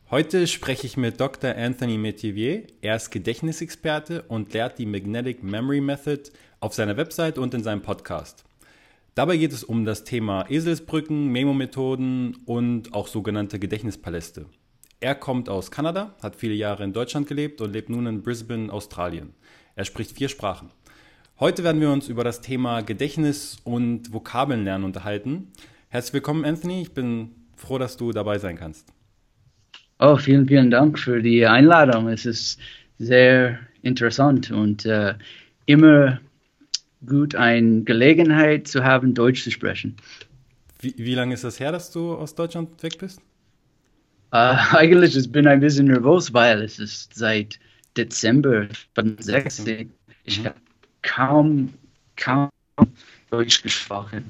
Heute spreche ich mit Dr. Anthony Metivier. Er ist Gedächtnisexperte und lehrt die Magnetic Memory Method auf seiner Website und in seinem Podcast. Dabei geht es um das Thema Eselsbrücken, Memo-Methoden und auch sogenannte Gedächtnispaläste. Er kommt aus Kanada, hat viele Jahre in Deutschland gelebt und lebt nun in Brisbane, Australien. Er spricht 4 Sprachen. Heute werden wir uns über das Thema Gedächtnis und Vokabeln lernen unterhalten. Herzlich willkommen, Anthony. Ich bin froh, dass du dabei sein kannst. Oh, vielen Dank für die Einladung. Es ist sehr interessant und immer gut, eine Gelegenheit zu haben, Deutsch zu sprechen. Wie lange ist das her, dass du aus Deutschland weg bist? Eigentlich ich bin ein bisschen nervös, weil es ist seit Dezember 2016. Ich habe kaum Deutsch gesprochen.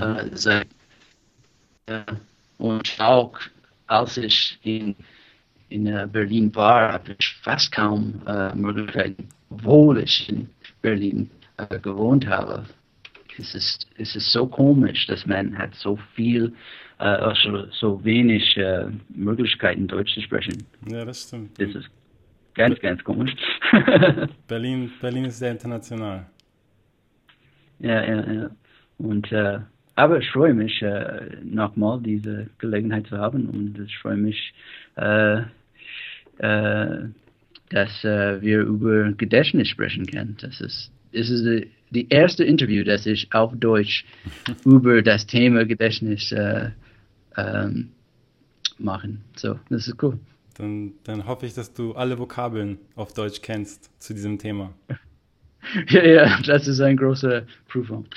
Und auch als ich in Berlin war, habe ich fast kaum Möglichkeiten, obwohl ich in Berlin gewohnt habe. Es ist so komisch, dass man hat so viel, so wenig Möglichkeiten, Deutsch zu sprechen. Ja, das stimmt. Das ist ganz komisch. Berlin ist sehr international. Ja. Und aber ich freue mich, nochmal diese Gelegenheit zu haben, und ich freue mich, dass wir über Gedächtnis sprechen können. Es ist die erste Interview, das ich auf Deutsch über das Thema Gedächtnis machen. So, das ist cool. Dann hoffe ich, dass du alle Vokabeln auf Deutsch kennst zu diesem Thema. Ja, das ist ein großer Prüfung.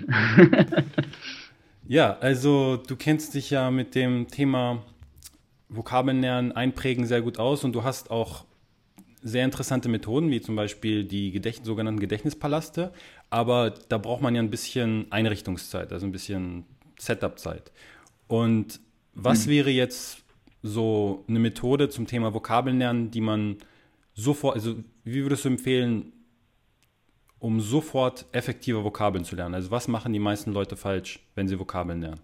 Ja, also du kennst dich ja mit dem Thema Vokabeln lernen, einprägen sehr gut aus, und du hast auch sehr interessante Methoden, wie zum Beispiel die sogenannten Gedächtnispaläste, aber da braucht man ja ein bisschen Einrichtungszeit, also ein bisschen Setup-Zeit. Und was wäre jetzt so eine Methode zum Thema Vokabeln lernen, die man sofort, also wie würdest du empfehlen, um sofort effektive Vokabeln zu lernen? Also was machen die meisten Leute falsch, wenn sie Vokabeln lernen?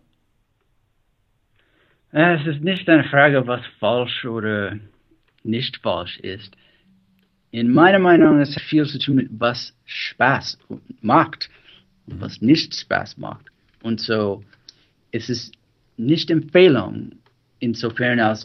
Es ist nicht eine Frage, was falsch oder nicht falsch ist. In meiner Meinung ist es viel zu tun mit, was Spaß macht und was nicht Spaß macht. Und so es ist nicht Empfehlung, insofern als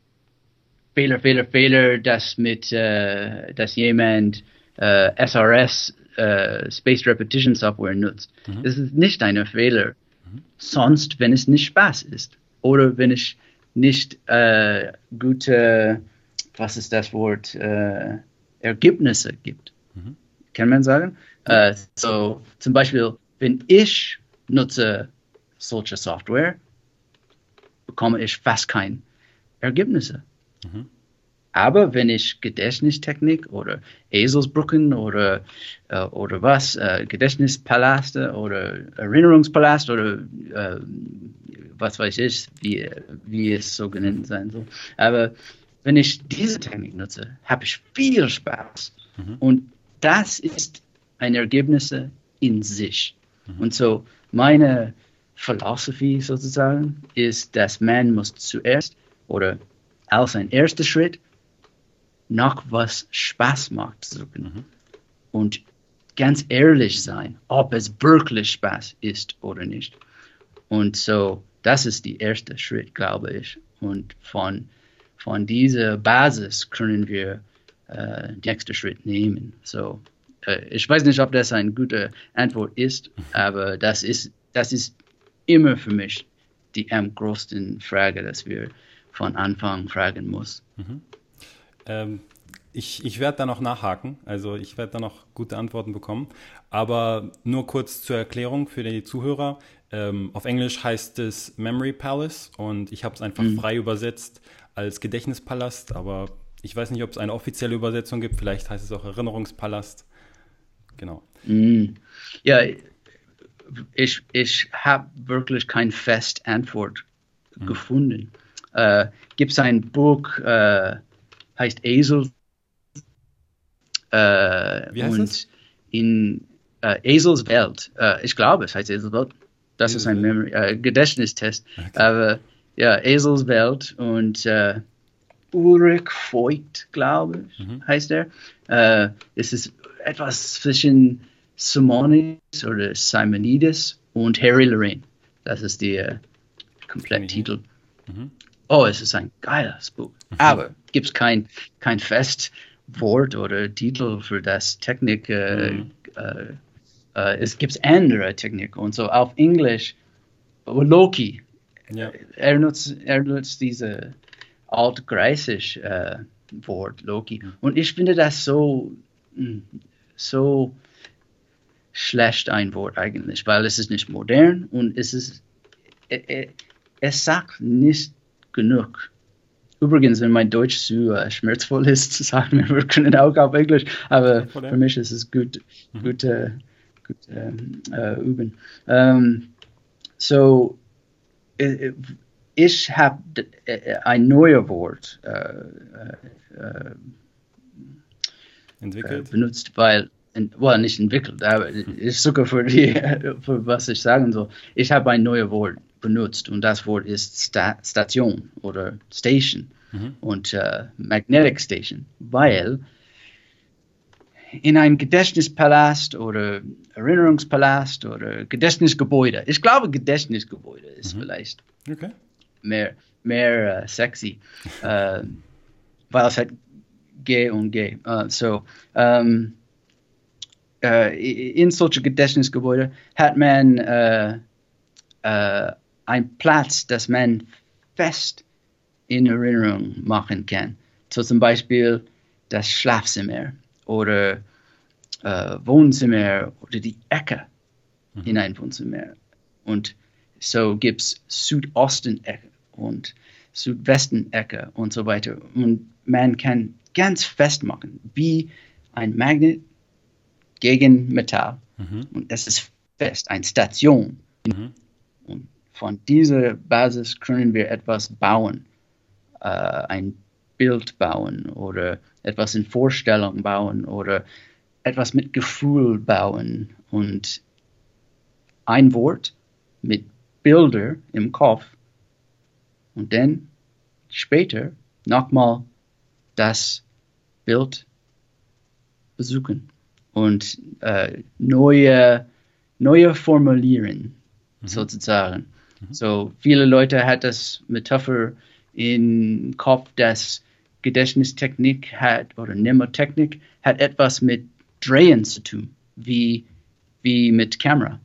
Fehler, dass jemand SRS Spaced Repetition Software nutzt. Es ist nicht ein Fehler. Sonst, wenn es nicht Spaß ist. Oder wenn es nicht gute, was ist das Wort, Ergebnisse gibt. Kann man sagen? So, zum Beispiel, wenn ich nutze solche Software, bekomme ich fast keine Ergebnisse. Aber wenn ich Gedächtnistechnik oder Eselsbrücken oder Gedächtnispaläste oder Erinnerungspalast oder was weiß ich, wie es so genannt sein soll. Aber wenn ich diese Technik nutze, habe ich viel Spaß. Und das ist ein Ergebnis in sich. Und so meine Philosophie sozusagen ist, dass man muss zuerst oder als ein erster Schritt nach was Spaß macht suchen. Und ganz ehrlich sein, ob es wirklich Spaß ist oder nicht. Und so, das ist der erste Schritt, glaube ich. Und von dieser Basis können wir den nächsten Schritt nehmen. So, ich weiß nicht, ob das eine gute Antwort ist, aber das ist immer für mich die am größten Frage, dass wir von Anfang fragen muss. Ich werde da noch nachhaken, also ich werde da noch gute Antworten bekommen, aber nur kurz zur Erklärung für die Zuhörer. Auf Englisch heißt es Memory Palace und ich habe es einfach frei übersetzt als Gedächtnispalast, aber ich weiß nicht, ob es eine offizielle Übersetzung gibt, vielleicht heißt es auch Erinnerungspalast. Genau. Ja, ich habe wirklich keine feste Antwort gefunden. Gibt es ein Buch, heißt Esel. Wie heißt es? In Esels Welt. Ich glaube, es heißt Esels Welt. Das ist ein Gedächtnistest. Okay. Aber ja, Esels Welt, und Ulrich Voigt, glaube ich, heißt er. Es ist etwas zwischen Simonides oder Simonides und Harry Lorraine. Das ist der Kompletttitel. Oh, es ist ein geiles Buch. Aber gibt es kein Festwort oder Titel für das Technik. Es gibt andere Technik und so auf Englisch. Loki. Ja. Er nutzt diese altgriechisch Wort Loki. Und ich finde das so schlecht ein Wort eigentlich, weil es ist nicht modern und es sagt nicht genug. Übrigens, wenn mein Deutsch zu schmerzvoll ist, sagen wir können auch auf Englisch, aber für mich ist es gut üben. So, ich habe ein neues Wort benutzt, weil, nicht entwickelt, aber ist sogar für was ich sagen soll. Ich habe ein neues Wort benutzt und das Wort ist Station oder Station und Magnetic Station, weil in einem Gedächtnispalast oder Erinnerungspalast oder Gedächtnisgebäude, ich glaube Gedächtnisgebäude ist vielleicht mehr sexy, weil es hat G und G. In solchen Gedächtnisgebäuden hat man einen Platz, das man fest in Erinnerung machen kann. So zum Beispiel das Schlafzimmer oder Wohnzimmer oder die Ecke in ein Wohnzimmer. Und so gibt es Südosten-Ecke und Südwesten-Ecke und so weiter. Und man kann ganz fest machen, wie ein Magnet gegen Metall. Und das ist fest, eine Station. Und von dieser Basis können wir etwas bauen, ein Bild bauen oder etwas in Vorstellung bauen oder etwas mit Gefühl bauen und ein Wort mit Bilder im Kopf und dann später nochmal das Bild besuchen und neue formulieren, sozusagen. So viele Leute hat das Metapher im Kopf, dass Gedächtnistechnik hat oder Mnemotechnik hat etwas mit Drehen zu tun, wie mit Kamera.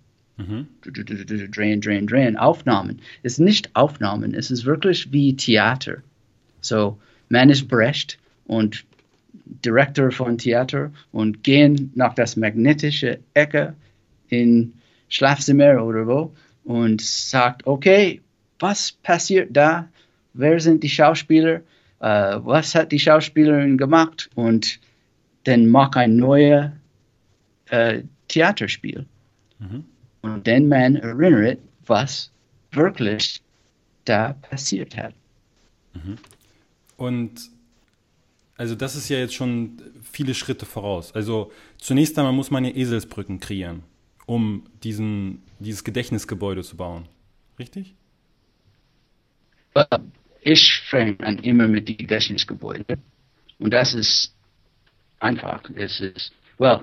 Drehen, Aufnahmen. Es ist nicht Aufnahmen, es ist wirklich wie Theater. So, man ist Brecht und Direktor von Theater und gehen nach das magnetische Ecke in Schlafzimmer oder wo und sagt, okay, was passiert da? Wer sind die Schauspieler? Was hat die Schauspielerin gemacht? Und dann mach ein neues Theaterspiel. Und dann man erinnert, was wirklich da passiert hat. Und also das ist ja jetzt schon viele Schritte voraus. Also zunächst einmal muss man ja Eselsbrücken kreieren, um dieses Gedächtnisgebäude zu bauen. Richtig? Ich fange an immer mit dem Gedächtnisgebäude. Und das ist einfach. Es ist,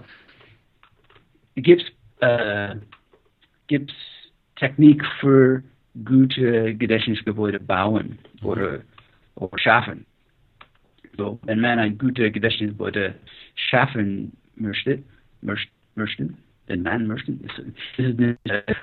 gibt's Technik für gute Gedächtnisgebäude bauen oder schaffen. So, wenn man ein gutes Gedächtnisgebäude schaffen möchte, wenn man möchte, ist nicht,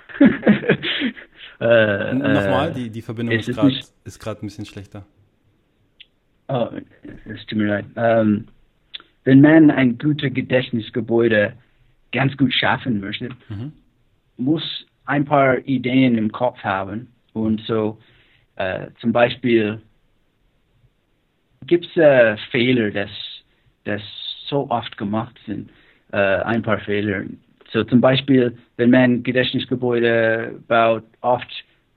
Nochmal, die Verbindung ist gerade ein bisschen schlechter. Oh, es tut mir leid. Wenn man ein gutes Gedächtnisgebäude ganz gut schaffen möchte, muss ein paar Ideen im Kopf haben. Und so zum Beispiel gibt es Fehler, das so oft gemacht sind. Ein paar Fehler. So zum Beispiel, wenn man Gedächtnisgebäude baut, oft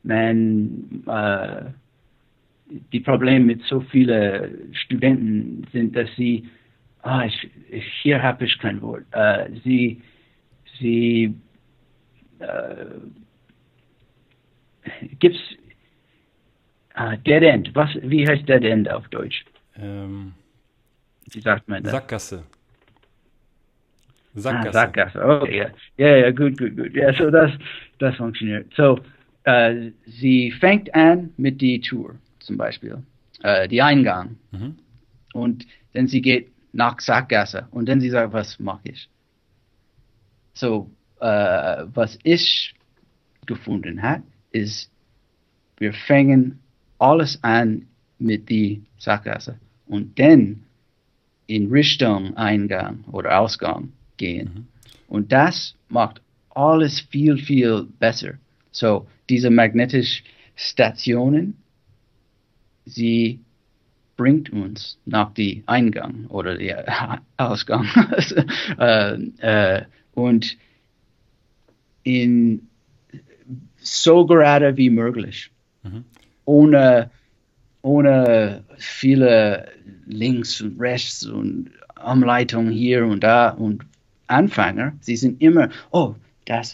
die Probleme mit so vielen Studenten sind, dass sie, hier habe ich kein Wort, sie gibt's Dead End. Wie heißt Dead End auf Deutsch? Wie sagt man das? Sackgasse. Sackgasse. Oh, ja. Ja, gut. Ja, so das funktioniert. So, sie fängt an mit der Tür, zum Beispiel, die Eingang. Und dann sie geht nach Sackgasse und dann sie sagt, was mache ich? So, was ich gefunden habe, ist, wir fangen alles an mit der Sackgasse und dann in Richtung Eingang oder Ausgang gehen. Und das macht alles viel, viel besser. So, diese magnetischen Stationen, sie bringt uns nach dem Eingang oder der Ausgang. Und in so gerade wie möglich. Ohne viele links und rechts und Umleitung hier und da und Anfänger, sie sind immer, oh, das.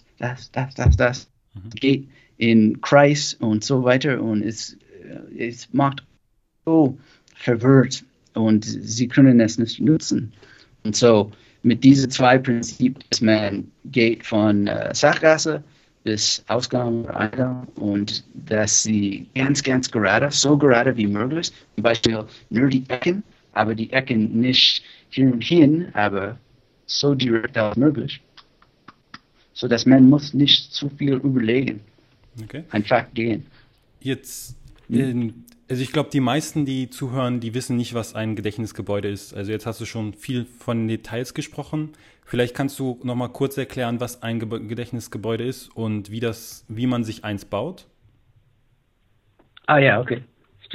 Geht in Kreis und so weiter und es macht so verwirrt und sie können es nicht nutzen. Und so mit diesen zwei Prinzipien, dass man geht von Sackgasse bis Ausgang oder Eingang und dass sie ganz gerade, so gerade wie möglich, zum Beispiel nur die Ecken, aber die Ecken nicht hier und hin, aber so direkt als möglich, so dass man muss nicht zu viel überlegen. Okay. Einfach gehen. Jetzt, also ich glaube, die meisten, die zuhören, die wissen nicht, was ein Gedächtnisgebäude ist. Also jetzt hast du schon viel von Details gesprochen. Vielleicht kannst du noch mal kurz erklären, was ein Gedächtnisgebäude ist und wie man sich eins baut. Ja, okay.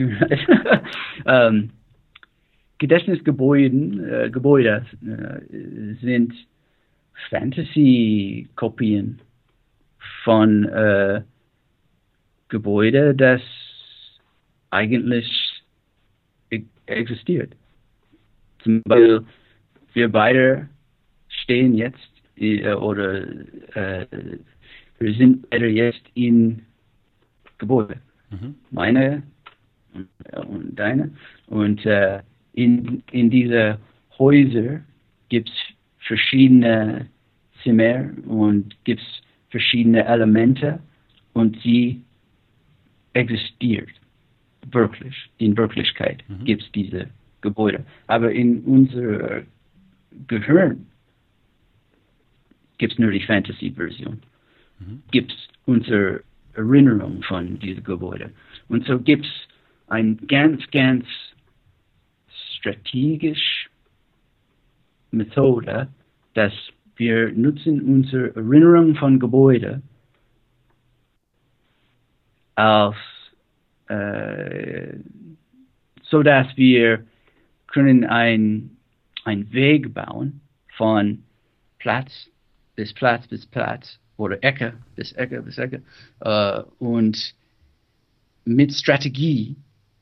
Gebäude sind Fantasy-Kopien von Gebäude, das eigentlich existiert. Zum Beispiel, wir beide stehen jetzt oder wir sind beide jetzt in Gebäude. Meine und deine. Und in diese Häuser gibt es verschiedene Zimmer und gibt es verschiedene Elemente und sie existiert wirklich. In Wirklichkeit gibt es diese Gebäude. Aber in unser Gehirn gibt es nur die Fantasy-Version. Gibt es unsere Erinnerung von diesen Gebäuden. Und so gibt es ein ganz strategisch Methode, dass wir nutzen unsere Erinnerung von Gebäuden als so dass wir können ein Weg bauen von Platz bis Platz bis Platz oder Ecke bis Ecke bis Ecke und mit Strategie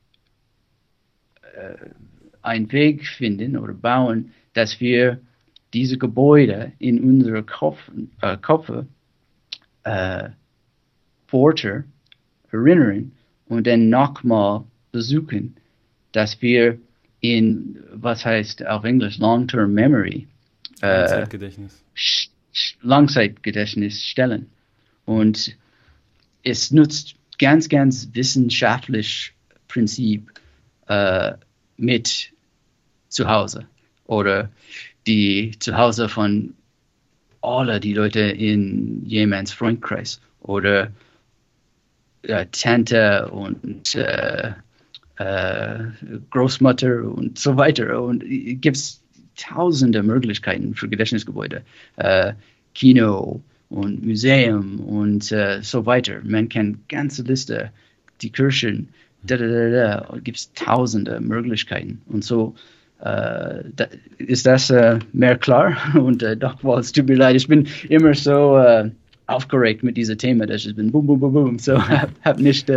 einen Weg finden oder bauen, dass wir diese Gebäude in unsere Köpfe forther erinnern und dann nochmal besuchen, dass wir in, was heißt auf Englisch, Long-Term Memory, Langzeitgedächtnis stellen. Und es nutzt ganz wissenschaftlich Prinzip mit zu Hause oder die Zuhause von alle die Leute in jemands Freundkreis oder Tante und Großmutter und so weiter. Und gibt es tausende Möglichkeiten für Gedächtnisgebäude. Kino und Museum und so weiter. Man kann ganze Liste, die Kirchen, gibt es tausende Möglichkeiten. Und so ist das mehr klar. Und doch, es tut mir leid, ich bin immer so aufgeregt mit diesem Thema, dass ich bin boom. So habe nicht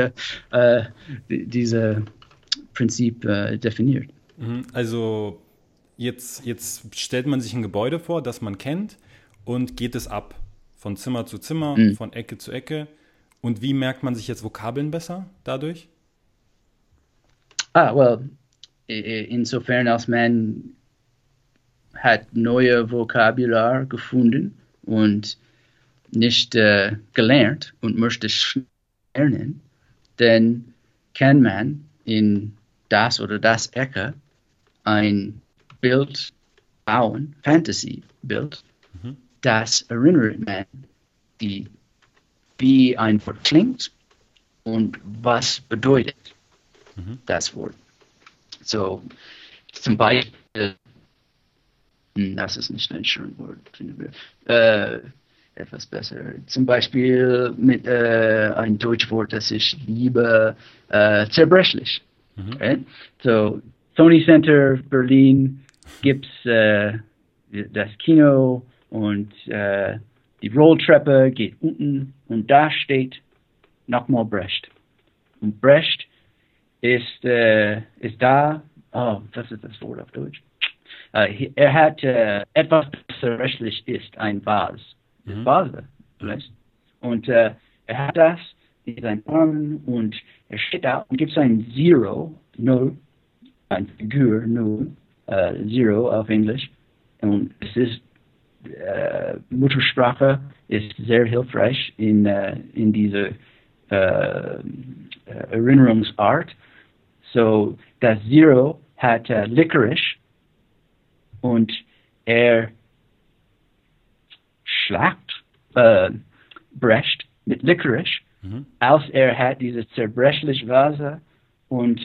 diese Prinzip definiert. Also jetzt stellt man sich ein Gebäude vor, das man kennt und geht es ab. Von Zimmer zu Zimmer, von Ecke zu Ecke. Und wie merkt man sich jetzt Vokabeln besser dadurch? insofern als man hat neue Vokabular gefunden und nicht gelernt und möchte lernen, dann kann man in das oder das Ecke ein Bild bauen, Fantasy-Bild, das erinnert man, wie ein Wort klingt und was bedeutet das Wort. So, zum Beispiel, das ist nicht ein schönes Wort, etwas besser. Zum Beispiel mit ein Deutschwort, das ich liebe, zerbrechlich. Okay? So, Sony Center Berlin gibt's das Kino und die Rolltreppe geht unten und da steht nochmal Brecht. Und Brecht ist da, was ist das Wort auf Deutsch? Er hat etwas, das rechtlich ist, ein Vase. Vase, vielleicht. Und er hat das in seinen Armen und er steht da und gibt ein Zero, Null, ein Figur, Null, Zero auf Englisch. Und es ist, Muttersprache ist sehr hilfreich in dieser Erinnerungsart. So, das Zero hat Licorice und er schlagt Brecht mit Licorice, als er hat diese zerbrechliche Vase und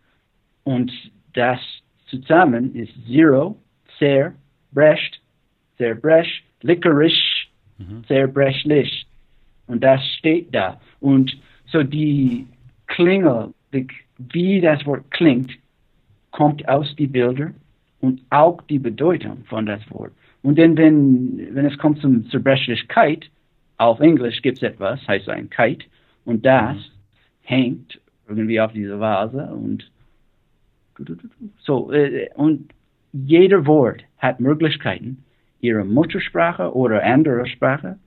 das zusammen ist Zero, Brecht, Licorice, zerbrechlich. Und das steht da. Und so die Klingel, wie das Wort klingt, kommt aus die Bilder und auch die Bedeutung von das Wort. Und dann, wenn es kommt zum Zerbrechlichkeit, auf Englisch gibt es etwas, heißt ein Kite, und das hängt irgendwie auf dieser Vase und so, und jeder Wort hat Möglichkeiten, ihre Muttersprache oder andere Sprache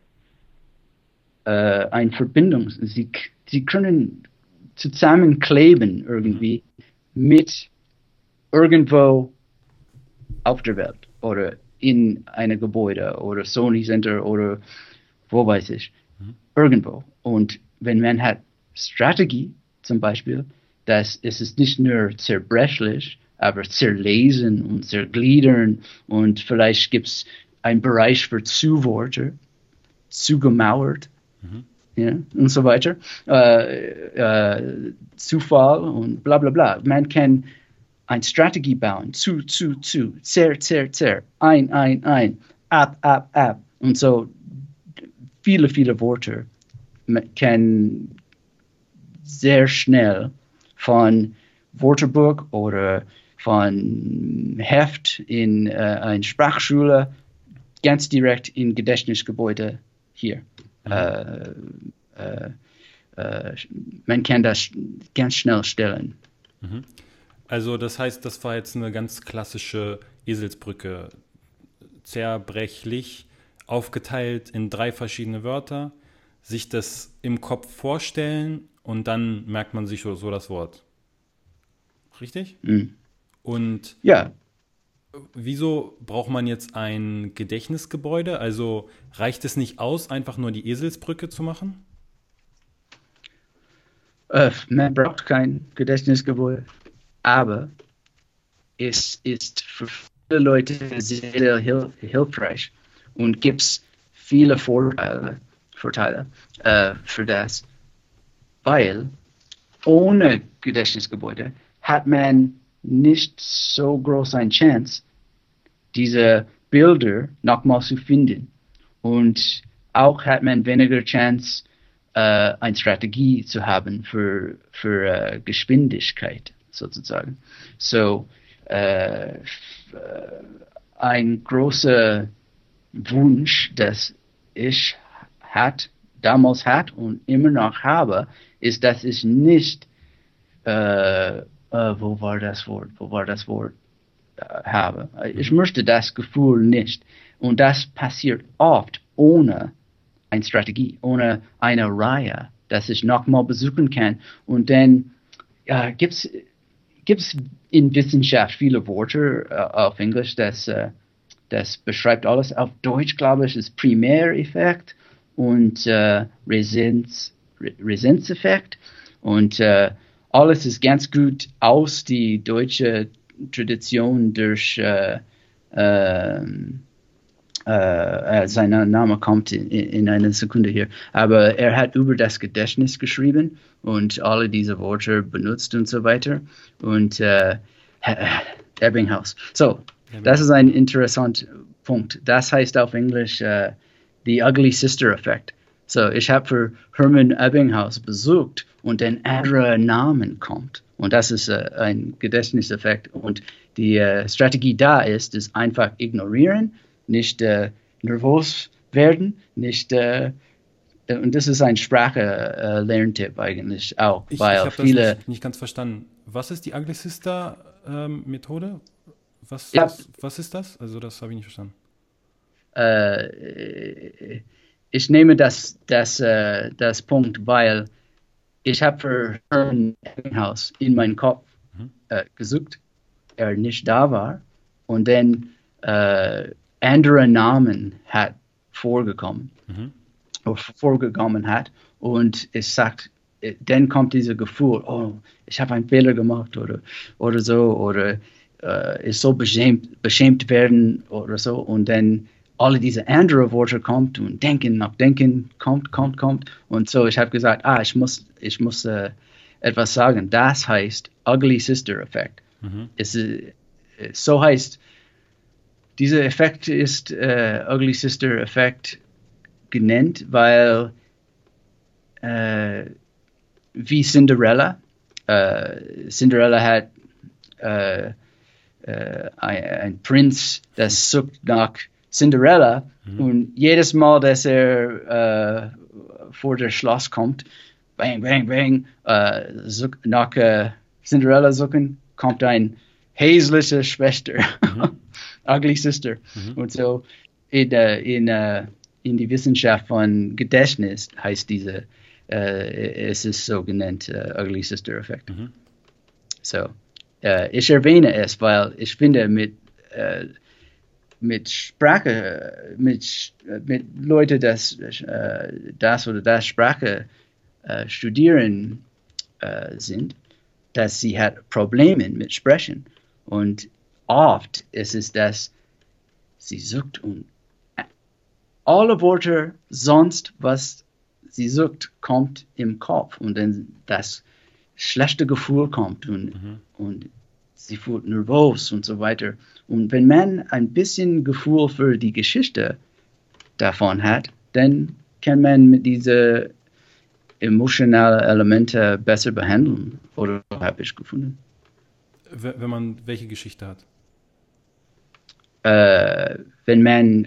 eine Verbindung. Sie können zusammenkleben irgendwie mit irgendwo auf der Welt oder in einem Gebäude oder Sony Center oder wo weiß ich, irgendwo. Und wenn man hat Strategie zum Beispiel, dass es ist nicht nur zerbrechlich, aber zerlesen und zergliedern und vielleicht gibt es einen Bereich für Zuwörter, zugemauert, ja, und so weiter, Zufall und bla bla bla. Man kann eine Strategie bauen, zu, zer, ein, ab. Und so viele Worte. Man kann sehr schnell von Wörterbuch oder von Heft in eine Sprachschule ganz direkt in Gedächtnisgebäude hier. Man kann das ganz schnell stellen. Also das heißt, das war jetzt eine ganz klassische Eselsbrücke. Zerbrechlich, aufgeteilt in 3 verschiedene Wörter, sich das im Kopf vorstellen und dann merkt man sich so das Wort. Richtig? Und ja. Wieso braucht man jetzt ein Gedächtnisgebäude? Also reicht es nicht aus, einfach nur die Eselsbrücke zu machen? Man braucht kein Gedächtnisgebäude, aber es ist für viele Leute sehr hilfreich und gibt viele Vorteile für das, weil ohne Gedächtnisgebäude hat man nicht so groß eine Chance, diese Bilder nochmal zu finden. Und auch hat man weniger Chance, eine Strategie zu haben für Geschwindigkeit, sozusagen. So, ein großer Wunsch, das ich damals hatte und immer noch habe, ist, dass ich nicht wo war das Wort habe. Ich möchte das Gefühl nicht. Und das passiert oft ohne eine Strategie, ohne eine Reihe, dass ich nochmal besuchen kann. Und dann gibt gibt's in Wissenschaft viele Worte auf Englisch, das beschreibt alles. Auf Deutsch, glaube ich, ist Primäreffekt und Resonanzeffekt. Und alles ist ganz gut aus die deutsche Tradition durch sein Name kommt in einer Sekunde hier. Aber er hat über das Gedächtnis geschrieben und alle diese Worte benutzt und so weiter. Und Ebbinghaus. So, das ist ein interessanter Punkt. Das heißt auf Englisch the Ugly Sister Effect. So, ich habe für Hermann Ebbinghaus besucht und ein anderer Name kommt. Und das ist ein Gedächtniseffekt. Und die Strategie da ist einfach ignorieren, nicht nervös werden, nicht und das ist ein Sprache-Lerntipp eigentlich auch, weil ich habe viele das nicht ganz verstanden. Was ist die Ugly Sister Methode? Was ist das? Also das habe ich nicht verstanden. Ich nehme das Punkt, weil ich habe für Hermann Ebbinghaus in meinen Kopf gesucht, er nicht da war und dann andere Namen hat vorgekommen hat und es sagt, dann kommt dieses Gefühl, oh, ich habe einen Fehler gemacht oder so oder ich soll beschämt werden oder so und dann alle diese anderen Worte kommt und Denken nach Denken kommt und so ich habe gesagt, ich muss etwas sagen, das heißt Ugly Sister Effekt. So heißt dieser Effekt ist Ugly Sister Effekt genannt, weil wie Cinderella hat ein Prinz, das sucht nach Cinderella und jedes Mal, dass er vor das Schloss kommt, bang, bang, bang, nach Cinderella suchen, kommt ein hässliche Schwester, Ugly Sister. Und so in die Wissenschaft von Gedächtnis heißt diese, es ist so genannt Ugly Sister Effekt. So, ich erwähne es, weil ich finde mit Sprache, mit Leute, das oder das Sprache studieren sind, dass sie hat Probleme mit Sprechen. Und oft ist es, dass sie sucht und alle Worte sonst, was sie sucht, kommt im Kopf und dann das schlechte Gefühl kommt und sie fühlt nervös und so weiter. Und wenn man ein bisschen Gefühl für die Geschichte davon hat, dann kann man mit diese emotionalen Elemente besser behandeln, oder habe ich gefunden. Wenn man welche Geschichte hat? Wenn man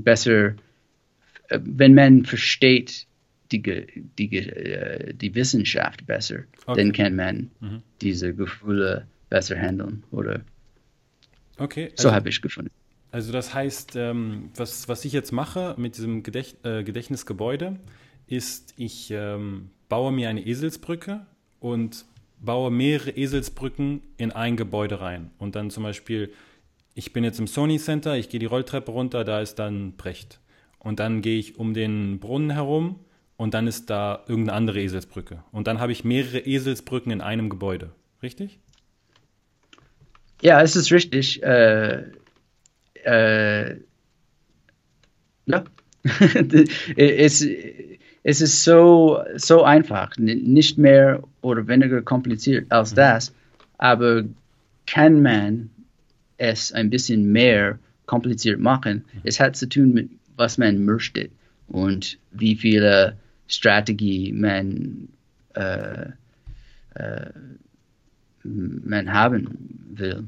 wenn man versteht die Wissenschaft besser, dann kann man diese Gefühle besser handeln, oder? Okay. So habe ich gefunden. Also das heißt, was ich jetzt mache mit diesem Gedächtnisgebäude, ist, ich baue mir eine Eselsbrücke und baue mehrere Eselsbrücken in ein Gebäude rein. Und dann zum Beispiel, ich bin jetzt im Sony Center, ich gehe die Rolltreppe runter, da ist dann Brecht. Und dann gehe ich um den Brunnen herum und dann ist da irgendeine andere Eselsbrücke. Und dann habe ich mehrere Eselsbrücken in einem Gebäude. Richtig? Ja, es ist richtig. Ja. Es ist so einfach, nicht mehr oder weniger kompliziert als das, aber kann man es ein bisschen mehr kompliziert machen? Es hat zu tun mit, was man möchte und wie viele Strategie man haben will.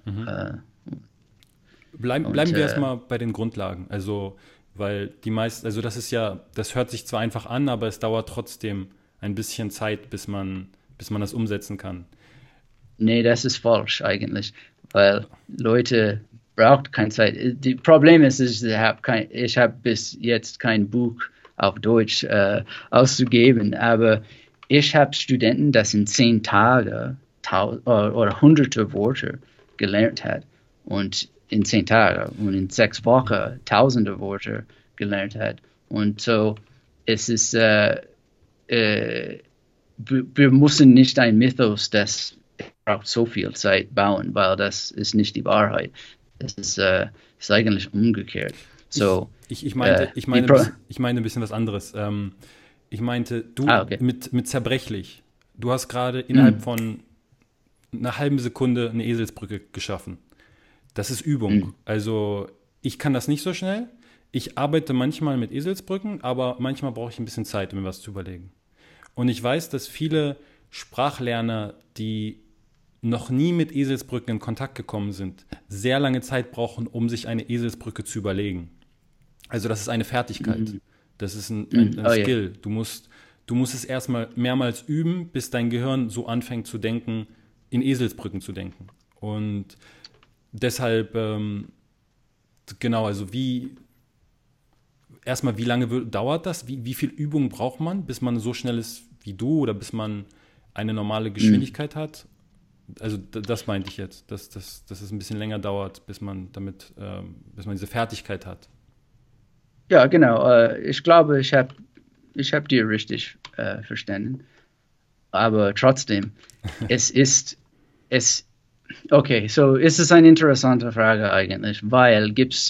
Bleiben wir erstmal bei den Grundlagen. Also, weil die meisten, also das ist ja, das hört sich zwar einfach an, aber es dauert trotzdem ein bisschen Zeit, bis man das umsetzen kann. Nee, das ist falsch eigentlich, weil Leute brauchen keine Zeit. Das Problem ist, ich habe bis jetzt kein Buch auf Deutsch auszugeben, aber ich habe Studenten, das in 10 Tage oder hunderte Worte gelernt hat und in 10 Tagen und in 6 Wochen tausende Worte gelernt hat. Und so, es ist, wir müssen nicht ein Mythos, das braucht so viel Zeit bauen, weil das ist nicht die Wahrheit. Das ist eigentlich umgekehrt. So, ich meine ein bisschen was anderes. Ich meinte, okay. mit zerbrechlich. Du hast gerade innerhalb von einer halben Sekunde eine Eselsbrücke geschaffen. Das ist Übung. Also ich kann das nicht so schnell. Ich arbeite manchmal mit Eselsbrücken, aber manchmal brauche ich ein bisschen Zeit, um mir was zu überlegen. Und ich weiß, dass viele Sprachlerner, die noch nie mit Eselsbrücken in Kontakt gekommen sind, sehr lange Zeit brauchen, um sich eine Eselsbrücke zu überlegen. Also das ist eine Fertigkeit. Das ist ein Skill. Du musst es erstmal mehrmals üben, bis dein Gehirn so anfängt zu denken, in Eselsbrücken zu denken. Und deshalb, also wie lange dauert das? Wie viel Übung braucht man, bis man so schnell ist wie du oder bis man eine normale Geschwindigkeit hat? Also das meinte ich jetzt, dass es ein bisschen länger dauert, bis man diese Fertigkeit hat. Ja, genau. Ich glaube, ich hab dir richtig verstanden. Aber trotzdem, okay, so ist es eine interessante Frage eigentlich, weil gibt's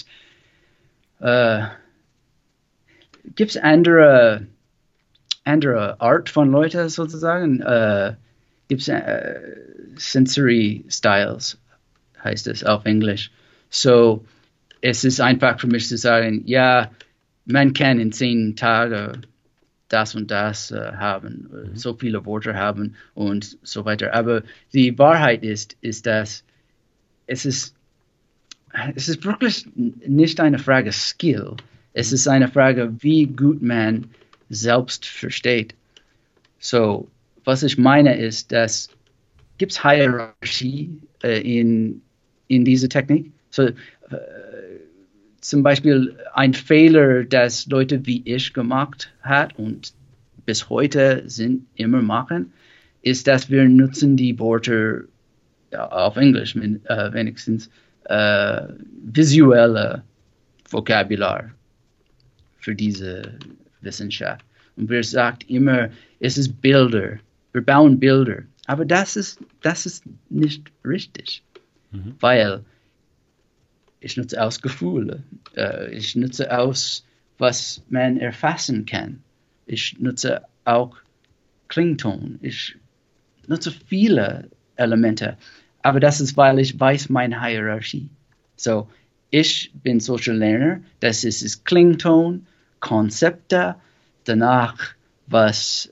andere Art von Leuten sozusagen? Gibt's Sensory Styles, heißt es auf Englisch. So, es ist einfach für mich zu sagen, ja, man kann in 10 Tagen das und das haben, so viele Worte haben und so weiter. Aber die Wahrheit ist, dass es ist wirklich nicht eine Frage Skill. Es ist eine Frage, wie gut man selbst versteht. So, was ich meine ist, dass gibt es Hierarchie in dieser Technik. So, zum Beispiel ein Fehler, das Leute wie ich gemacht hat und bis heute immer machen, ist, dass wir nutzen die Worte auf Englisch wenigstens visuelle Vokabular für diese Wissenschaft. Und wir sagen immer, es ist Bilder. Wir bauen Bilder. Aber das ist nicht richtig, weil ich nutze aus Gefühle. Ich nutze aus, was man erfassen kann. Ich nutze auch Klington. Ich nutze viele Elemente. Aber das ist, weil ich weiß meine Hierarchie. So, ich bin solcher Lerner. Das ist Klington, Konzepte, danach was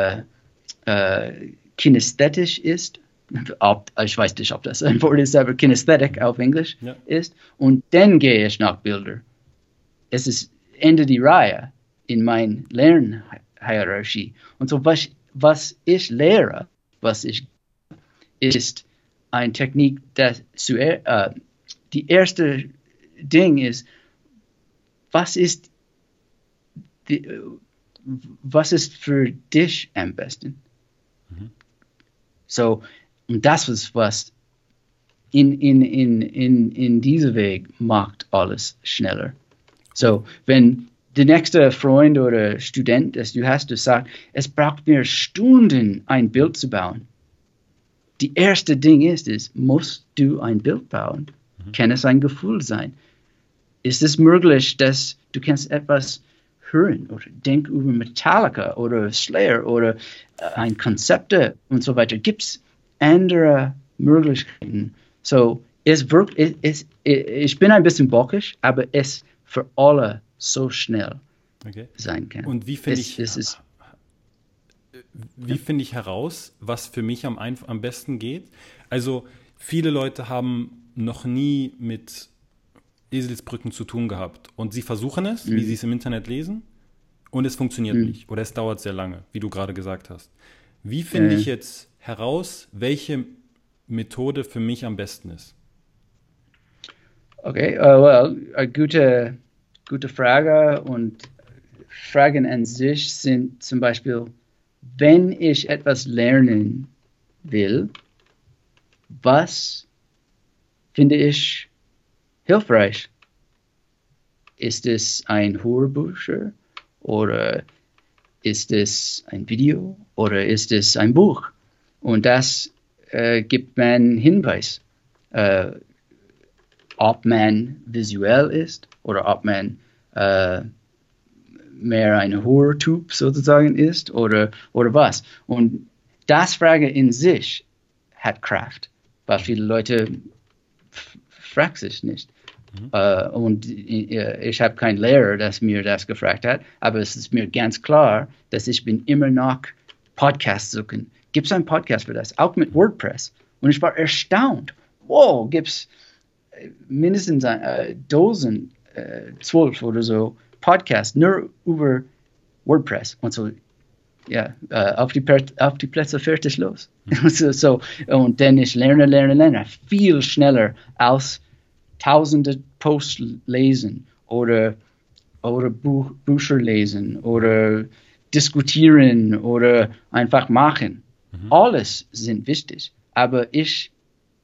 kinesthetisch ist. Ich weiß nicht, ob das ein Wort ist, aber Kinesthetic auf Englisch ist. Und dann gehe ich nach Bilder. Es ist Ende die Reihe in meiner Lernhierarchie. Und so was ich lehre, ist eine Technik, das die erste Ding ist, was ist für dich am besten? So, und das ist, was in diesem Weg macht alles schneller. So, wenn der nächste Freund oder Student, das du hast, sagt, es braucht mehr Stunden, ein Bild zu bauen. Die erste Ding ist, musst du ein Bild bauen? Kann es ein Gefühl sein? Ist es möglich, dass du kannst etwas hören oder denk über Metallica oder Slayer oder ein Konzepte und so weiter. Gibt es andere Möglichkeiten? So, ich bin ein bisschen bockisch, aber es für alle so schnell sein kann. Und wie finde ich heraus, was für mich am besten geht? Also viele Leute haben noch nie mit Eselsbrücken zu tun gehabt. Und sie versuchen es, wie sie es im Internet lesen, und es funktioniert nicht. Oder es dauert sehr lange, wie du gerade gesagt hast. Wie finde ich jetzt heraus, welche Methode für mich am besten ist? Okay, well, gute Frage. Und Fragen an sich sind zum Beispiel, wenn ich etwas lernen will, was finde ich hilfreich? Ist es ein Hörbuch oder ist es ein Video oder ist es ein Buch? Und das gibt mir einen Hinweis, ob man visuell ist oder ob man mehr ein Hörtyp sozusagen ist oder was. Und das Frage in sich hat Kraft, weil viele Leute fragen sich nicht. Und ich habe keinen Lehrer, der mir das gefragt hat, aber es ist mir ganz klar, dass ich bin immer noch Podcasts suchen. Gibt es einen Podcast für das? Auch mit WordPress. Und ich war erstaunt. Wow, gibt es mindestens Dosen, 12 oder so Podcasts nur über WordPress. Und so, ja, auf die Plätze fertig los. Und dann ich lerne viel schneller als tausende Posts lesen oder Bücher lesen oder diskutieren oder einfach machen. Alles sind wichtig, aber ich.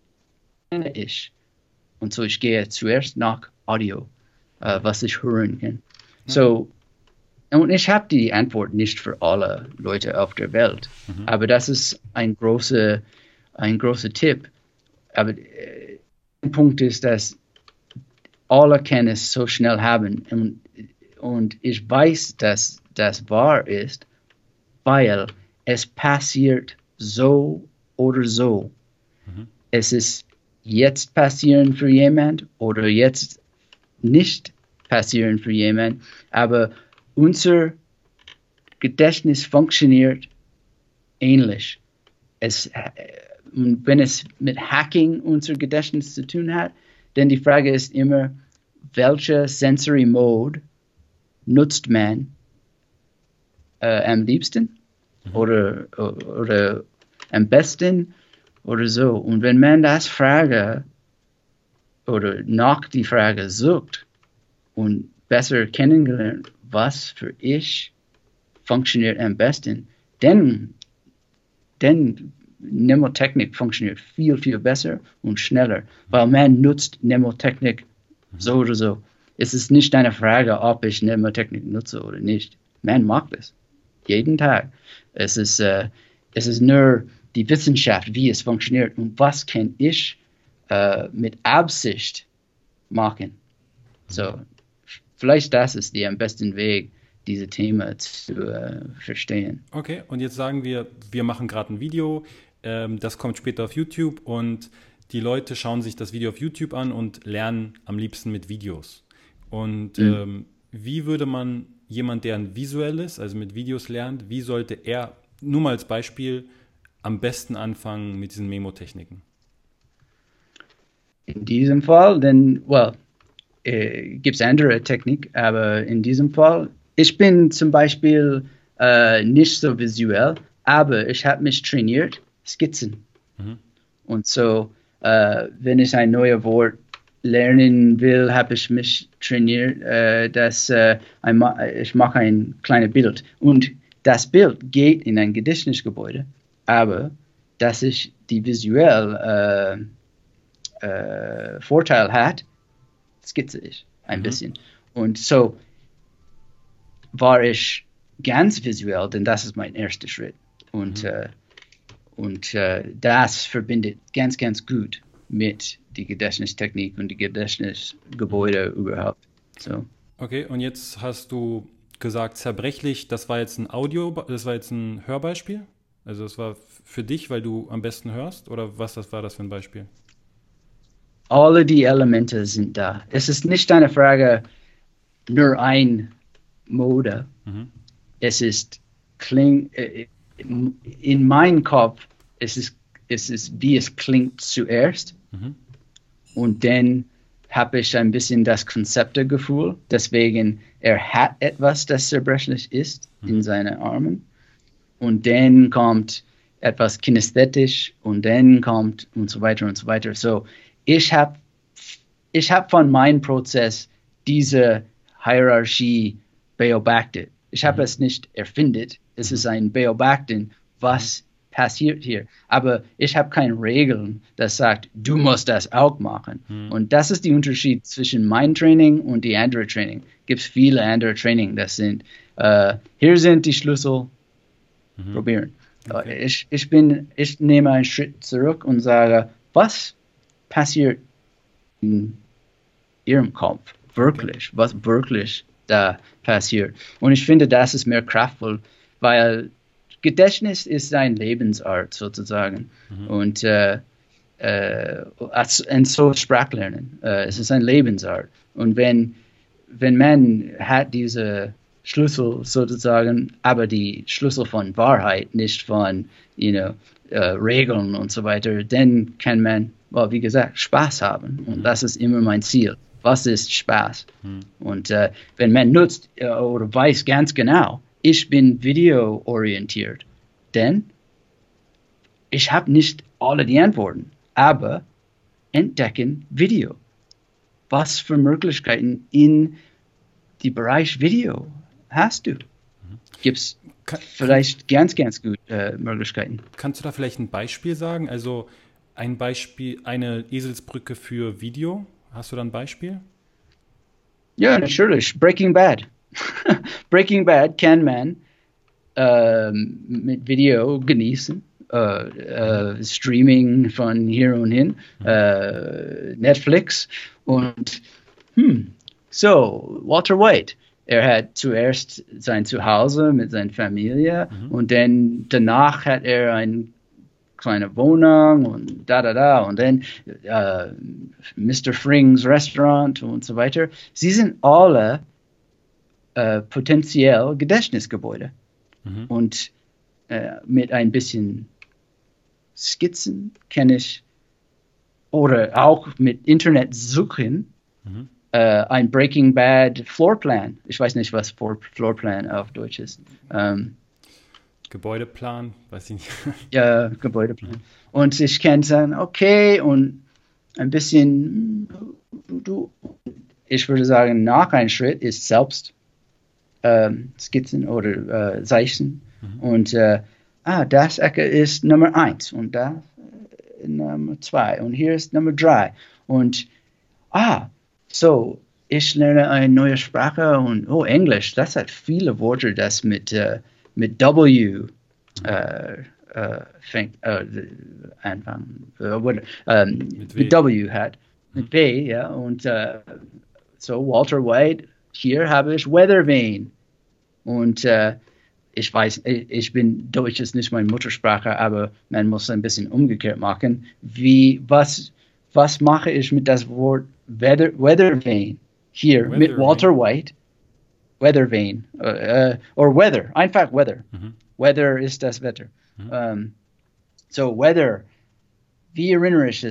Und so ich gehe zuerst nach Audio, was ich hören kann. So, und ich habe die Antwort nicht für alle Leute auf der Welt, aber das ist ein großer Tipp. Aber der Punkt ist, dass alle können es so schnell haben. Und ich weiß, dass das wahr ist, weil es passiert so oder so. Es ist jetzt passieren für jemand oder jetzt nicht passieren für jemand, aber unser Gedächtnis funktioniert ähnlich. Wenn es mit Hacking unser Gedächtnis zu tun hat, denn die Frage ist immer, welche Sensory Mode nutzt man am liebsten oder am besten oder so. Und wenn man das fragt oder nach die Frage sucht und besser kennengelernt, was für ich funktioniert am besten, dann Mnemotechnik funktioniert viel, viel besser und schneller, weil man nutzt Mnemotechnik so oder so. Es ist nicht eine Frage, ob ich Mnemotechnik nutze oder nicht. Man macht es. Jeden Tag. Es ist nur die Wissenschaft, wie es funktioniert und was kann ich mit Absicht machen. So, vielleicht das ist der am besten Weg, diese Themen zu verstehen. Okay, und jetzt sagen wir machen gerade ein Video, das kommt später auf YouTube und die Leute schauen sich das Video auf YouTube an und lernen am liebsten mit Videos. Und wie würde man jemand, der ein visuelles, also mit Videos lernt, wie sollte er, nur mal als Beispiel, am besten anfangen mit diesen Memo-Techniken? In diesem Fall, gibt es andere Technik, aber in diesem Fall, ich bin zum Beispiel nicht so visuell, aber ich habe mich trainiert, Skizzen. Und so, wenn ich ein neues Wort lernen will, habe ich mich trainiert, dass ich mache ein kleines Bild. Und das Bild geht in ein Gedächtnisgebäude, aber dass ich die visuelle Vorteil hat, skizze ich ein bisschen. Und so war ich ganz visuell, denn das ist mein erster Schritt. Und das verbindet ganz, ganz gut mit die Gedächtnistechnik und die Gedächtnisgebäude überhaupt. So. Okay, und jetzt hast du gesagt, zerbrechlich, das war jetzt ein Hörbeispiel? Also das war für dich, weil du am besten hörst? Oder war das für ein Beispiel? Alle die Elemente sind da. Es ist nicht eine Frage, nur ein Mode. Es ist in meinem Kopf, es ist wie es klingt zuerst. Und dann habe ich ein bisschen das Konzeptegefühl. Deswegen, er hat etwas, das zerbrechlich ist in seinen Armen. Und dann kommt etwas kinästhetisch und dann kommt und so weiter und so weiter. So, ich hab von meinem Prozess diese Hierarchie beobachtet. Ich habe es nicht erfindet. Es ist ein Beobachten, was passiert hier. Aber ich habe keine Regeln, das sagt, du musst das auch machen. Und das ist der Unterschied zwischen mein Training und die andere Training. Gibt es viele andere Training, das sind, hier sind die Schlüssel, probieren. Okay. Ich nehme einen Schritt zurück und sage, was passiert in Ihrem Kopf wirklich, was wirklich da passiert. Und ich finde, das ist mehr kraftvoll, weil Gedächtnis ist ein Lebensart sozusagen. Und so Sprachlernen, es ist ein Lebensart. Und wenn man hat diese Schlüssel sozusagen, aber die Schlüssel von Wahrheit, nicht von, Regeln und so weiter, dann kann man, wie gesagt, Spaß haben. Und das ist immer mein Ziel. Was ist Spaß? Und wenn man nutzt oder weiß ganz genau, ich bin videoorientiert, denn ich habe nicht alle die Antworten, aber entdecken Video. Was für Möglichkeiten in die Bereich Video hast du? Gibt es vielleicht ganz gut Möglichkeiten. Kannst du da vielleicht ein Beispiel sagen? Also ein Beispiel, eine Eselsbrücke für Video. Hast du da ein Beispiel? Ja, natürlich. Breaking Bad. Breaking Bad kann man mit Video genießen. Streaming von hier und hin. Netflix. Und so, Walter White. Er hat zuerst sein Zuhause mit seiner Familie und dann danach hat er eine kleine Wohnung und und dann Mr. Frings Restaurant und so weiter. Sie sind alle potenziell Gedächtnisgebäude. Und mit ein bisschen Skizzen kann ich oder auch mit Internet suchen ein Breaking Bad Floorplan. Ich weiß nicht, was Floorplan auf Deutsch ist. Gebäudeplan, weiß ich nicht. Ja, Gebäudeplan. Und ich kann sagen, okay, und ein bisschen, ich würde sagen, nach einem Schritt ist selbst Skizzen oder Zeichen. Und das Ecke ist Nummer 1 und da Nummer 2 und hier ist Nummer 3. Und so, ich lerne eine neue Sprache und Englisch, das hat viele Worte, das mit W fängt anfangen. Mit W hat. Mit W, ja. Und so Walter White, hier habe ich Weathervane. Und ich weiß, Deutsch ist nicht meine Muttersprache, aber man muss ein bisschen umgekehrt machen. Was mache ich mit das Wort Weathervane hier Weathervane. mit Walter White? Weathervane or Weather, einfach Weather. Weather ist das Wetter. So Weather, wie erinnere ich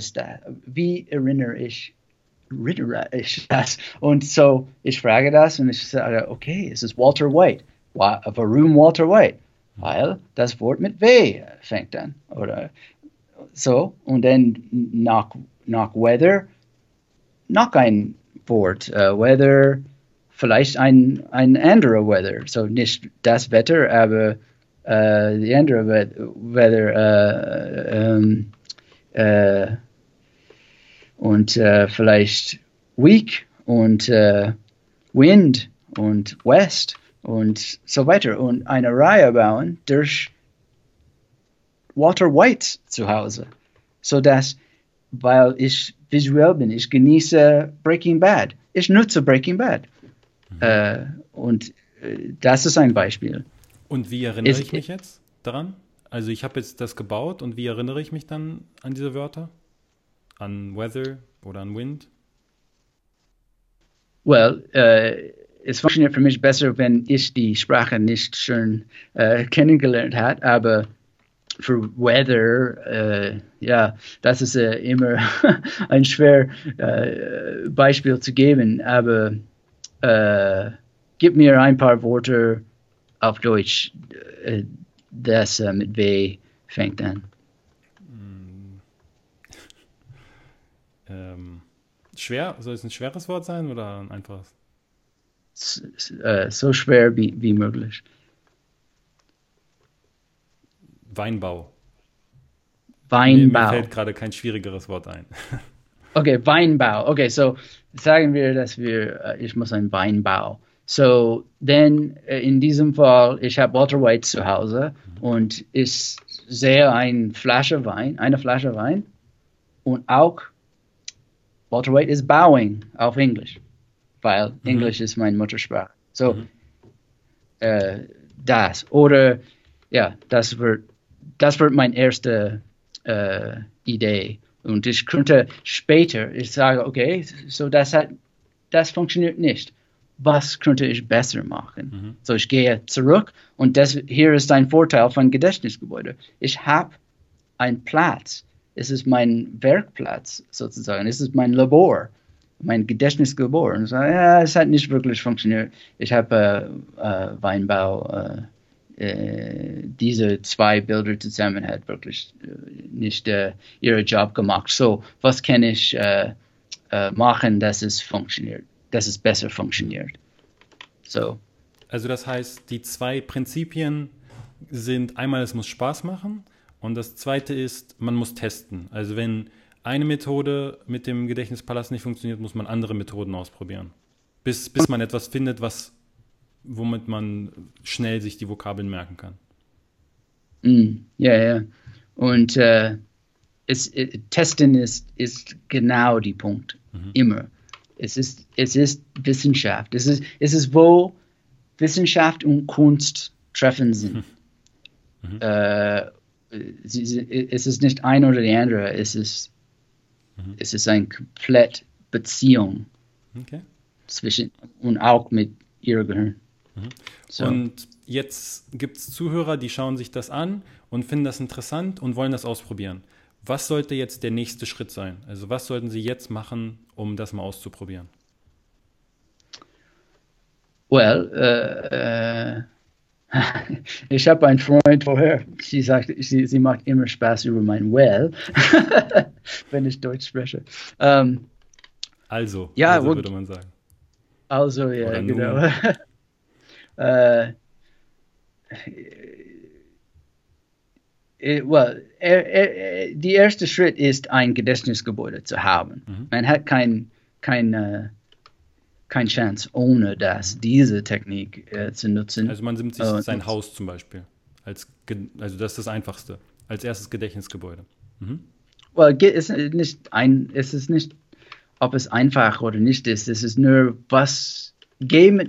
das? Und so ich frage das und ich sage, okay, es ist Walter White. Warum Walter White? Weil das Wort mit W fängt an. Oder so, und dann nach Weather noch ein Wort. Weather, vielleicht ein anderer Weather. So nicht das Wetter, aber die andere Weather. Und vielleicht Week und Wind und West und so weiter. Und eine Reihe bauen durch Walter White zu Hause. Sodass, weil ich visuell bin, ich genieße Breaking Bad. Ich nutze Breaking Bad. Und das ist ein Beispiel. Und wie erinnere ich mich jetzt daran? Also ich habe jetzt das gebaut und wie erinnere ich mich dann an diese Wörter? An Weather oder an Wind? Well, es funktioniert für mich besser, wenn ich die Sprache nicht schon kennengelernt habe, aber für Weather, das ist immer ein schwer Beispiel zu geben, aber gib mir ein paar Worte auf Deutsch, das mit W fängt an. Schwer? Soll es ein schweres Wort sein oder ein einfaches? So schwer wie möglich. Weinbau. Weinbau. Mir fällt gerade kein schwierigeres Wort ein. Okay, Weinbau. Okay, so sagen wir, ich muss ein Weinbau. So, then in diesem Fall, ich habe Walter White zu Hause und ich sehe eine Flasche Wein und auch Walter White ist bowing auf Englisch, weil Englisch ist meine Muttersprache. So, oder ja, das wird meine erste Idee. Und ich könnte später, ich sage, okay, so das funktioniert nicht. Was könnte ich besser machen? So, ich gehe zurück und hier ist ein Vorteil von Gedächtnisgebäude. Ich habe einen Platz. Es ist mein Werkplatz sozusagen. Es ist mein Labor, mein Gedächtnislabor. Und so, ja, es hat nicht wirklich funktioniert. Ich habe Weinbau, diese zwei Bilder zusammen hat wirklich nicht ihren Job gemacht. So, was kann ich machen, dass es funktioniert, dass es besser funktioniert? So. Also das heißt, die zwei Prinzipien sind einmal, es muss Spaß machen und das zweite ist, man muss testen. Also wenn eine Methode mit dem Gedächtnispalast nicht funktioniert, muss man andere Methoden ausprobieren. Bis man etwas findet, womit man schnell sich die Vokabeln merken kann. Ja. Und Testen ist genau die Punkt. Immer. Es ist Wissenschaft. Es ist, wo Wissenschaft und Kunst treffen sind. Es ist nicht ein oder die andere. Es ist eine komplette Beziehung zwischen und auch mit ihrem Gehirn. So. Und jetzt gibt es Zuhörer, die schauen sich das an und finden das interessant und wollen das ausprobieren. Was sollte jetzt der nächste Schritt sein? Also was sollten sie jetzt machen, um das mal auszuprobieren? Well, ich habe einen Freund vorher, sie sagt, sie macht immer Spaß über mein Well, wenn ich Deutsch spreche. Also würde man sagen. Also, ja, oder genau. Der erste Schritt ist, ein Gedächtnisgebäude zu haben. Man hat keine Chance, ohne diese Technik zu nutzen. Also man nimmt sich sein Haus zum Beispiel. Also das ist das Einfachste. Als erstes Gedächtnisgebäude. Es ist nicht, ob es einfach oder nicht ist. Es ist nur, geh mit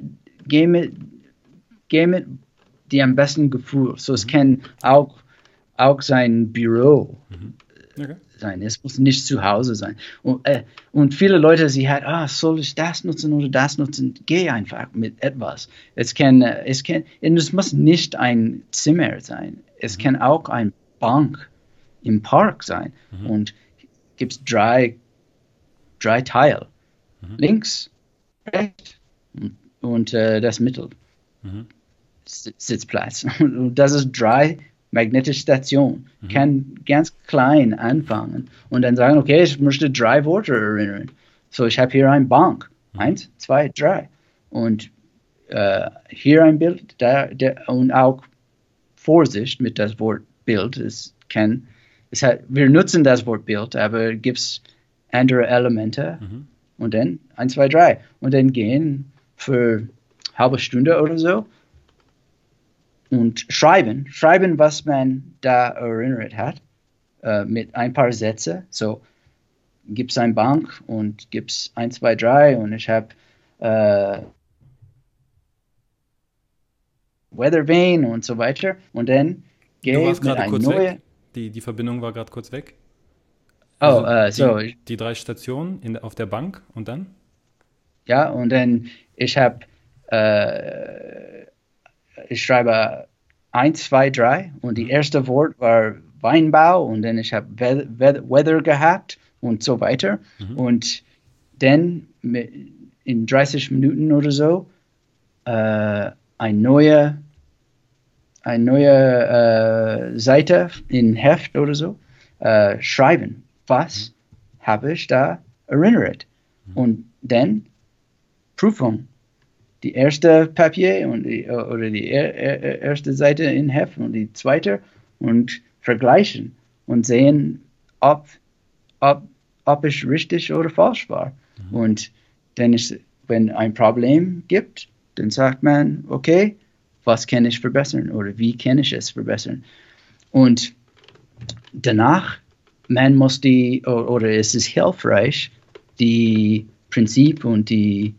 die am besten Gefühl. So, es kann auch sein Büro sein. Es muss nicht zu Hause sein. Und viele Leute, sie hat, soll ich das nutzen oder das nutzen? Geh einfach mit etwas. Es muss nicht ein Zimmer sein. Es kann auch eine Bank im Park sein. Und gibt es drei Teile. Links, rechts und das Mittel. Sitzplatz. Und das ist 3 magnetische Stationen. Kann ganz klein anfangen und dann sagen, okay, ich möchte 3 Worte erinnern. So, ich habe hier eine Bank. 1, 2, 3. Und hier ein Bild, und auch Vorsicht mit das Wort Bild. Wir nutzen das Wort Bild, aber gibt es andere Elemente. Und dann 1, 2, 3. Und dann gehen für eine halbe Stunde oder so und schreiben, was man da erinnert hat, mit ein paar Sätzen. So, gibt es eine Bank und gibt es 1, 2, 3 und ich habe Weathervane und so weiter. Und dann Du warst gerade kurz weg. Die Verbindung war gerade kurz weg. Die 3 Stationen auf der Bank und dann? Ja, und dann ich schreibe 1, 2, 3 und die erste Wort war Weinbau und dann ich habe Weather gehabt und so weiter. Und dann in 30 Minuten oder so eine neue Seite in Heft oder so schreiben. Was habe ich da erinnert? Und dann Prüfung. Die erste Papier oder die erste Seite in Heft und die zweite und vergleichen. und sehen, ob, ob ich richtig oder falsch war. Und wenn ein Problem gibt, dann sagt man, okay, was kann ich verbessern oder wie kann ich es verbessern? Und danach, man muss oder es ist hilfreich, die Prinzipien und die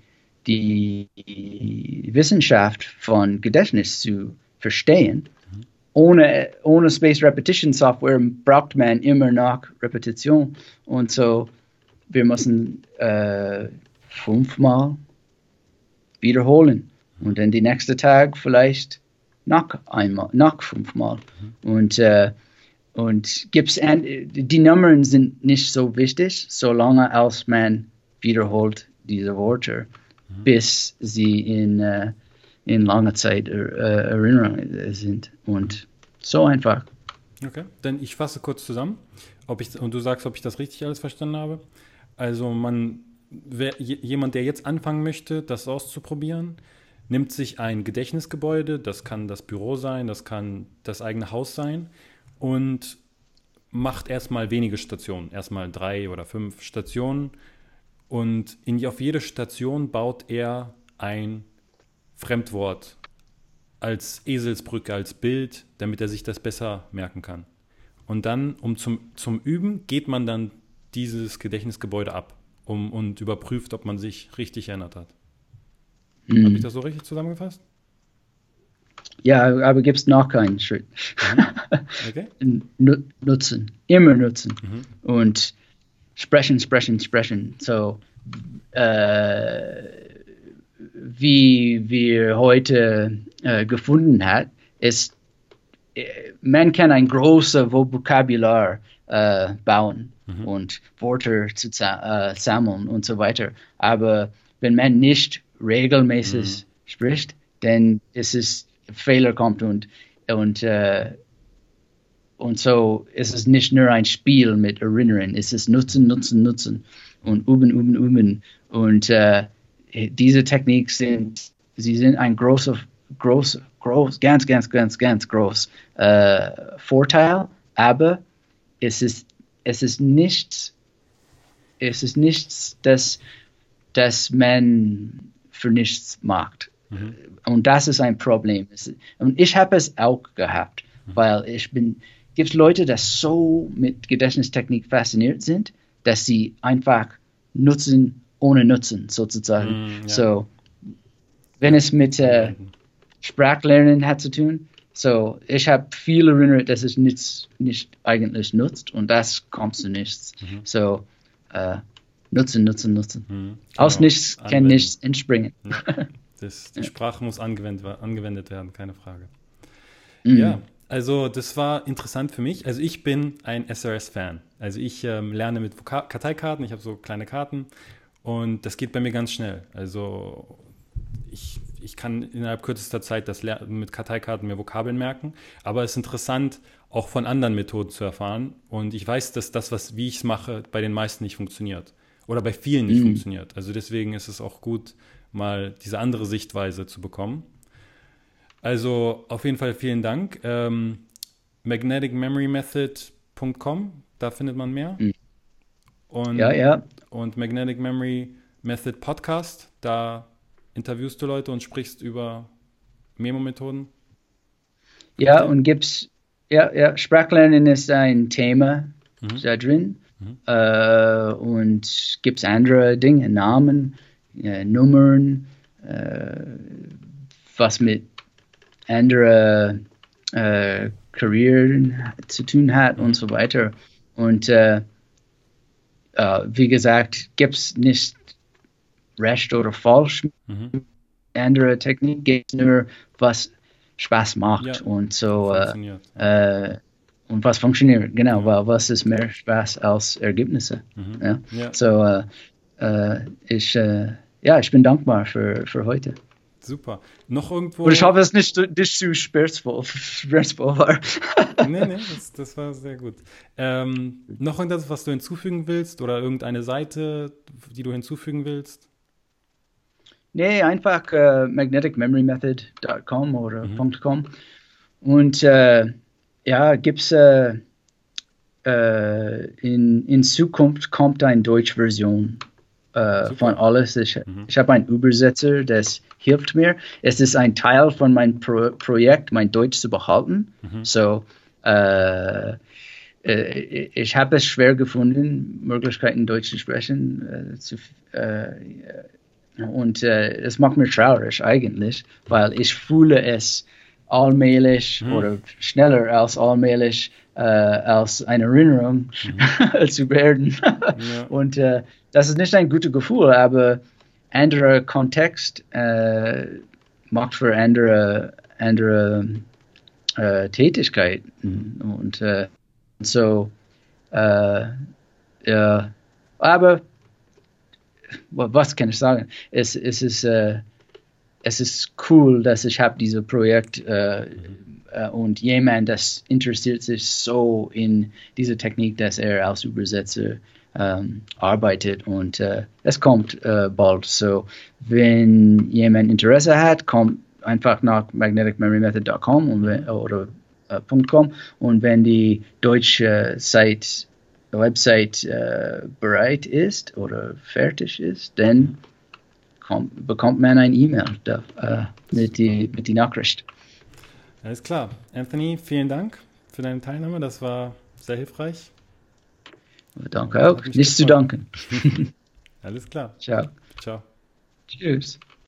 Wissenschaft von Gedächtnis zu verstehen. Ohne Space Repetition Software braucht man immer noch Repetition. Und so, wir müssen 5-mal wiederholen. Und dann die nächste Tag vielleicht noch 5-mal. Und die Nummern sind nicht so wichtig, solange als man wiederholt diese Worte, bis sie in langer Zeit Erinnerung sind. Und so einfach. Okay, dann ich fasse kurz zusammen, und du sagst, ob ich das richtig alles verstanden habe. Also jemand, der jetzt anfangen möchte, das auszuprobieren, nimmt sich ein Gedächtnisgebäude, das kann das Büro sein, das kann das eigene Haus sein, und macht erstmal wenige Stationen, erstmal 3 oder 5 Stationen, und auf jede Station baut er ein Fremdwort als Eselsbrücke, als Bild, damit er sich das besser merken kann. Und dann, zum Üben, geht man dann dieses Gedächtnisgebäude ab und überprüft, ob man sich richtig erinnert hat. Habe ich das so richtig zusammengefasst? Ja, aber gibt es noch keinen Schritt. Okay. Nutzen, immer nutzen. Und sprechen. So, wie wir heute gefunden haben, ist, man kann ein großes Vokabular bauen und Wörter zu sammeln und so weiter. Aber wenn man nicht regelmäßig spricht, dann ist es Fehler kommt und so ist es nicht nur ein Spiel mit Erinnern, es ist Nutzen und üben. Und diese Technik sind ein ganz groß Vorteil, aber es ist nichts, das man für nichts macht. Und das ist ein Problem. Und ich habe es auch gehabt, weil gibt Leute, die so mit Gedächtnistechnik fasziniert sind, dass sie einfach nutzen ohne Nutzen, sozusagen. Ja. So, wenn es mit Sprachlernen hat zu tun, so, ich habe viel erinnert, dass es nicht eigentlich nutzt, und das kommt zu nichts. So, nutzen. Aus nichts kann nichts entspringen. Ja. Die Sprache muss angewendet werden, keine Frage. Ja, also das war interessant für mich. Also ich bin ein SRS-Fan. Also ich lerne mit Karteikarten, ich habe so kleine Karten, und das geht bei mir ganz schnell. Also ich kann innerhalb kürzester Zeit mit Karteikarten mir Vokabeln merken, aber es ist interessant, auch von anderen Methoden zu erfahren, und ich weiß, dass das, wie ich es mache, bei den meisten nicht funktioniert oder bei vielen nicht funktioniert. Also deswegen ist es auch gut, mal diese andere Sichtweise zu bekommen. Also auf jeden Fall vielen Dank. magneticmemorymethod.com, da findet man mehr. Und, und Magnetic Memory Method Podcast, da interviewst du Leute und sprichst über Memo-Methoden. Ja, und Sprachlernen ist ein Thema da drin. Und gibt es andere Dinge, Namen, Nummern, was mit anderen Karrieren zu tun hat und so weiter. Und wie gesagt, gibt es nicht recht oder falsch. Andere Technik gibt nur, was Spaß macht und so und was funktioniert, genau, weil was ist mehr Spaß als Ergebnisse. So ich bin dankbar für heute. Super. Noch irgendwo? Und ich hoffe, es nicht zu schmerzvoll war. Nee, das war sehr gut. Noch irgendwas, was du hinzufügen willst, oder irgendeine Seite, die du hinzufügen willst? Nee, einfach magneticmemorymethod.com oder .com. Und gibt's in Zukunft kommt eine Deutsch-Version von alles. Ich habe einen Übersetzer, das hilft mir. Es ist ein Teil von meinem Projekt, mein Deutsch zu behalten. So, ich habe es schwer gefunden, Möglichkeiten Deutsch zu sprechen. Und es macht mich traurig eigentlich, weil ich fühle es allmählich oder schneller als allmählich als eine Erinnerung zu werden. Und das ist nicht ein gutes Gefühl, aber anderer Kontext macht für andere Tätigkeiten. Und so, ja, aber was kann ich sagen? Es ist cool, dass ich habe dieses Projekt und jemand, das interessiert sich so in diese Technik, dass er als Übersetzer arbeitet und es kommt bald. So, wenn jemand Interesse hat, kommt einfach nach magneticmemorymethod.com oder .com und wenn die deutsche Website bereit ist oder fertig ist, dann bekommt man ein E-Mail mit die Nachricht. Alles klar. Anthony, vielen Dank für deine Teilnahme. Das war sehr hilfreich. Danke auch. Nichts zu danken. Alles klar. Ciao. Ciao. Tschüss.